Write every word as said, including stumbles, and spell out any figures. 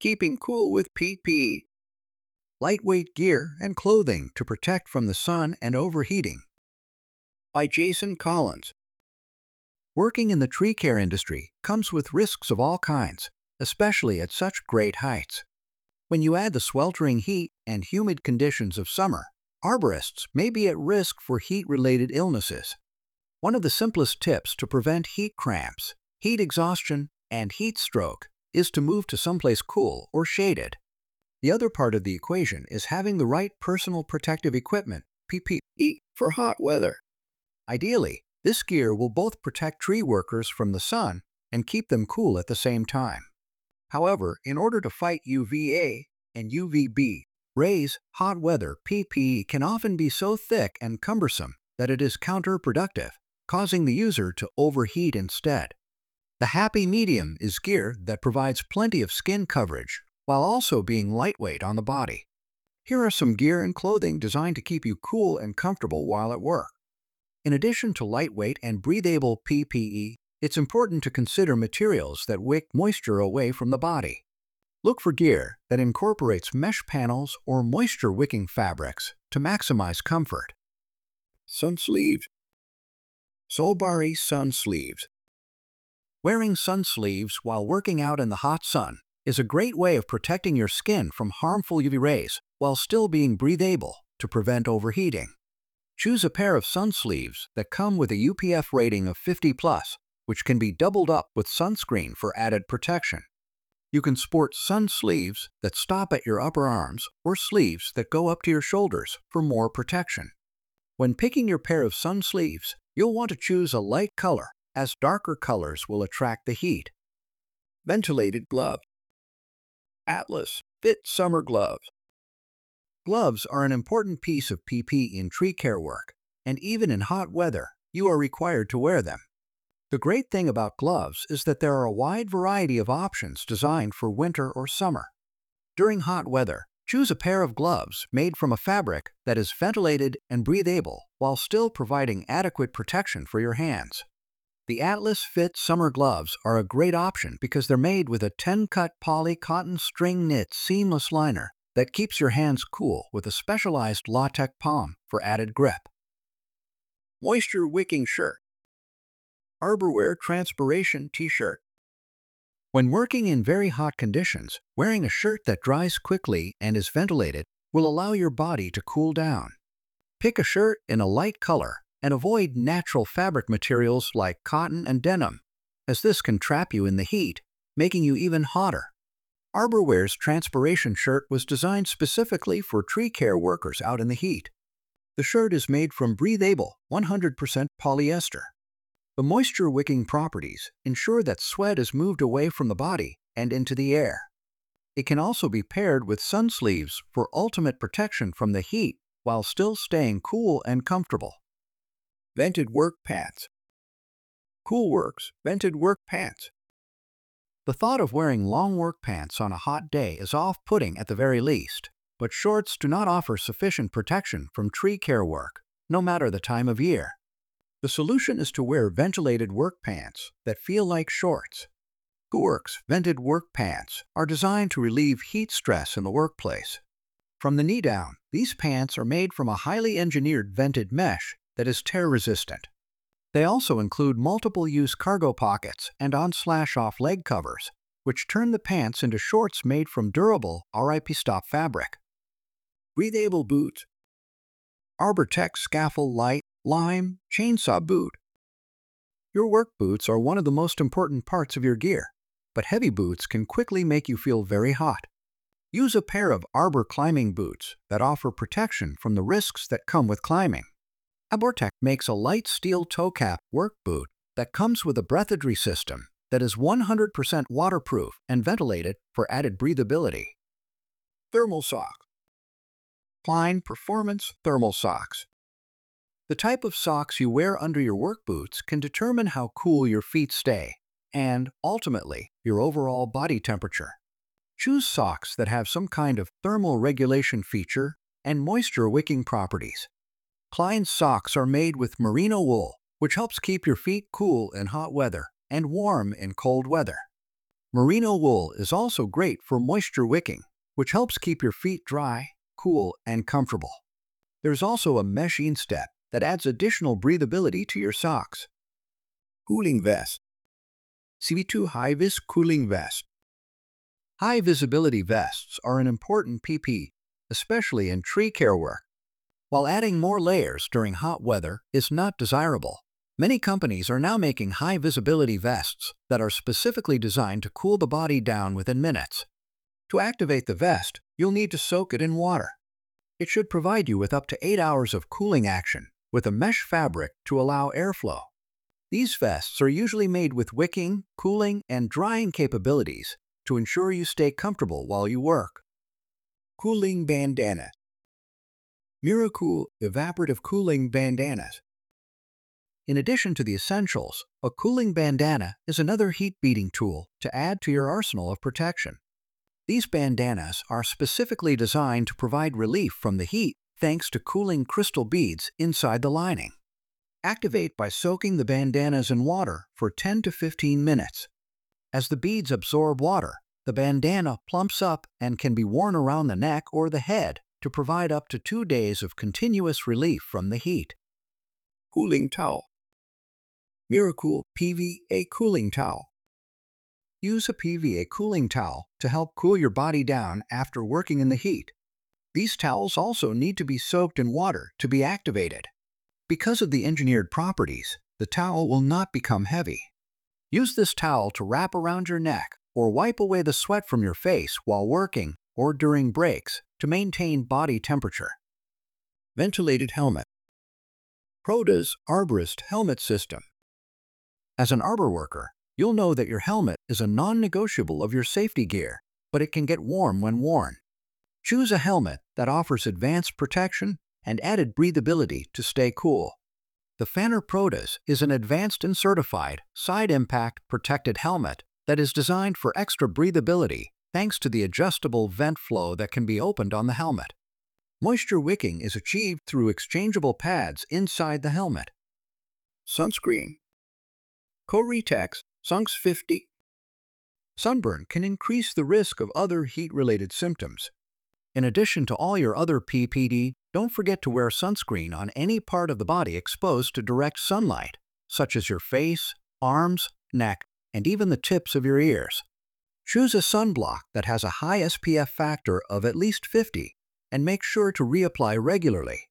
Keeping cool with P P E. Lightweight gear and clothing to protect from the sun and overheating. By Jason Collins. Working in the tree care industry comes with risks of all kinds, especially at such great heights. When you add the sweltering heat and humid conditions of summer, arborists may be at risk for heat-related illnesses. One of the simplest tips to prevent heat cramps, heat exhaustion, and heat stroke is to move to someplace cool or shaded. The other part of the equation is having the right personal protective equipment, P P E, for hot weather. Ideally, this gear will both protect tree workers from the sun and keep them cool at the same time. However, in order to fight U V A and U V B rays, hot weather P P E can often be so thick and cumbersome that it is counterproductive, causing the user to overheat instead. The happy medium is gear that provides plenty of skin coverage while also being lightweight on the body. Here are some gear and clothing designed to keep you cool and comfortable while at work. In addition to lightweight and breathable P P E, it's important to consider materials that wick moisture away from the body. Look for gear that incorporates mesh panels or moisture-wicking fabrics to maximize comfort. Sun sleeves. Solbari sun sleeves. Wearing sun sleeves while working out in the hot sun is a great way of protecting your skin from harmful U V rays while still being breathable to prevent overheating. Choose a pair of sun sleeves that come with a U P F rating of fifty plus, which can be doubled up with sunscreen for added protection. You can sport sun sleeves that stop at your upper arms or sleeves that go up to your shoulders for more protection. When picking your pair of sun sleeves, you'll want to choose a light color, as darker colors will attract the heat. Ventilated gloves. Atlas Fit Summer Gloves. Gloves are an important piece of P P E in tree care work, and even in hot weather, you are required to wear them. The great thing about gloves is that there are a wide variety of options designed for winter or summer. During hot weather, choose a pair of gloves made from a fabric that is ventilated and breathable while still providing adequate protection for your hands. The Atlas Fit Summer Gloves are a great option because they're made with a ten-cut poly cotton string knit seamless liner that keeps your hands cool with a specialized latex palm for added grip. Moisture-wicking shirt. Arborwear Transpiration T-shirt. When working in very hot conditions, wearing a shirt that dries quickly and is ventilated will allow your body to cool down. Pick a shirt in a light color and avoid natural fabric materials like cotton and denim, as this can trap you in the heat, making you even hotter. Arborwear's transpiration shirt was designed specifically for tree care workers out in the heat. The shirt is made from breathable one hundred percent polyester. The moisture-wicking properties ensure that sweat is moved away from the body and into the air. It can also be paired with sun sleeves for ultimate protection from the heat while still staying cool and comfortable. Vented Work Pants. Coolworks Vented Work Pants. The thought of wearing long work pants on a hot day is off-putting at the very least, but shorts do not offer sufficient protection from tree care work, no matter the time of year. The solution is to wear ventilated work pants that feel like shorts. Coolworks Vented Work Pants are designed to relieve heat stress in the workplace. From the knee down, these pants are made from a highly engineered vented mesh that is tear-resistant. They also include multiple-use cargo pockets and on-slash-off leg covers, which turn the pants into shorts made from durable R I P stop fabric. Breathable Boots. Arbortex Scaffold Light Lime Chainsaw Boot. Your work boots are one of the most important parts of your gear, but heavy boots can quickly make you feel very hot. Use a pair of Arbor climbing boots that offer protection from the risks that come with climbing. Arbortex makes a light steel toe-cap work boot that comes with a breathedry system that is one hundred percent waterproof and ventilated for added breathability. Thermal Socks. Klein Performance Thermal Socks. The type of socks you wear under your work boots can determine how cool your feet stay and, ultimately, your overall body temperature. Choose socks that have some kind of thermal regulation feature and moisture-wicking properties. Klein's socks are made with merino wool, which helps keep your feet cool in hot weather and warm in cold weather. Merino wool is also great for moisture wicking, which helps keep your feet dry, cool, and comfortable. There's also a mesh instep that adds additional breathability to your socks. Cooling vest. C V two High-Vis Cooling Vest. High-visibility vests are an important P P E, especially in tree care work. While adding more layers during hot weather is not desirable, many companies are now making high-visibility vests that are specifically designed to cool the body down within minutes. To activate the vest, you'll need to soak it in water. It should provide you with up to eight hours of cooling action with a mesh fabric to allow airflow. These vests are usually made with wicking, cooling, and drying capabilities to ensure you stay comfortable while you work. Cooling bandana. Miracool Evaporative Cooling Bandanas. In addition to the essentials, a cooling bandana is another heat-beating tool to add to your arsenal of protection. These bandanas are specifically designed to provide relief from the heat thanks to cooling crystal beads inside the lining. Activate by soaking the bandanas in water for ten to fifteen minutes. As the beads absorb water, the bandana plumps up and can be worn around the neck or the head to provide up to two days of continuous relief from the heat. Cooling towel. Miracool P V A Cooling Towel. Use a P V A cooling towel to help cool your body down after working in the heat. These towels also need to be soaked in water to be activated. Because of the engineered properties, the towel will not become heavy. Use this towel to wrap around your neck or wipe away the sweat from your face while working or during breaks to maintain body temperature. Ventilated helmet. Proda's Arborist Helmet System. As an arbor worker, you'll know that your helmet is a non-negotiable of your safety gear, but it can get warm when worn. Choose a helmet that offers advanced protection and added breathability to stay cool. The Fanner Prodas is an advanced and certified side-impact protected helmet that is designed for extra breathability thanks to the adjustable vent flow that can be opened on the helmet. Moisture wicking is achieved through exchangeable pads inside the helmet. Sunscreen. Coritex Sunks fifty. Sunburn can increase the risk of other heat-related symptoms. In addition to all your other P P E, don't forget to wear sunscreen on any part of the body exposed to direct sunlight, such as your face, arms, neck, and even the tips of your ears. Choose a sunblock that has a high S P F factor of at least fifty, and make sure to reapply regularly.